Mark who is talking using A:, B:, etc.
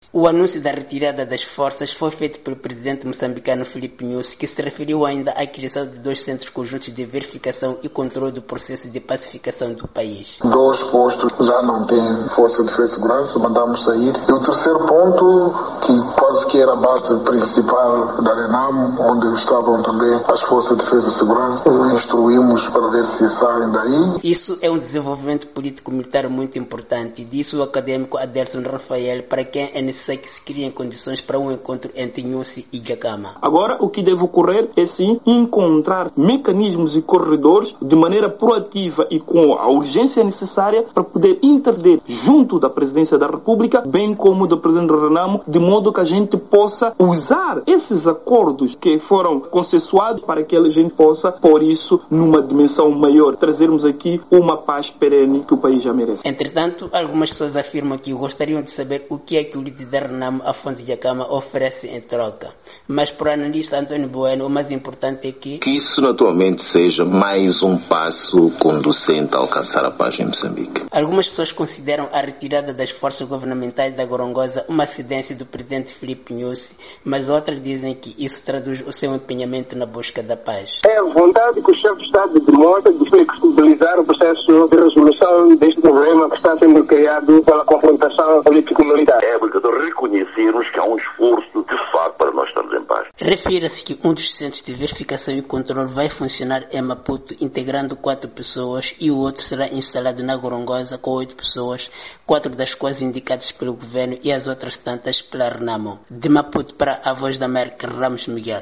A: O anúncio da retirada das forças foi feito pelo presidente moçambicano Filipe Nyusi, que se referiu ainda à criação de 2 centros conjuntos de verificação e controle do processo de pacificação do país.
B: 2 postos já não têm força de defesa e segurança, mandamos sair. E o terceiro ponto, que quase que era a base principal da RENAMO, onde estavam também as forças de defesa e segurança, instruímos para ver se saem daí.
A: Isso é um desenvolvimento político-militar muito importante, disse o acadêmico Adelson Rafael, para quem é necessário que se criem condições para um encontro entre Nyusi e Dhlakama.
C: Agora, o que deve ocorrer é sim encontrar mecanismos e corredores de maneira proativa e com a urgência necessária para poder intervir junto da Presidência da República, bem como do Presidente da RENAMO, de modo que a gente possa usar esses acordos que foram consensuados para que a gente possa pôr isso numa dimensão maior, trazermos aqui uma paz perene que o país já merece.
A: Entretanto, algumas pessoas afirmam que gostariam de saber o que é que o líder da RENAMO, Afonso Dhlakama, oferece em troca. Mas para o analista Antônio Bueno, o mais importante é que
D: isso naturalmente seja mais um passo conducente a alcançar a paz em Moçambique.
A: Algumas pessoas consideram a retirada das forças governamentais da Gorongosa uma cedência do presidente Filipe Nyusi, mas outras dizem que isso traduz o seu empenhamento na busca da paz.
E: É a vontade que o chefe de Estado demonstra de flexibilizar o processo de resolução deste problema que está sendo criado pela confrontação político-militar.
F: É obrigatório reconhecermos que há um esforço de fato para nós estarmos em paz.
A: Refira-se que um dos centros de verificação e controle vai funcionar em Maputo, integrando 4 pessoas, e o outro será instalado na Gorongosa com 8 pessoas, 4 das quais indicadas pelo governo e as outras tantas pela RENAMO. De Maputo para a Voz da América, Ramos Miguel.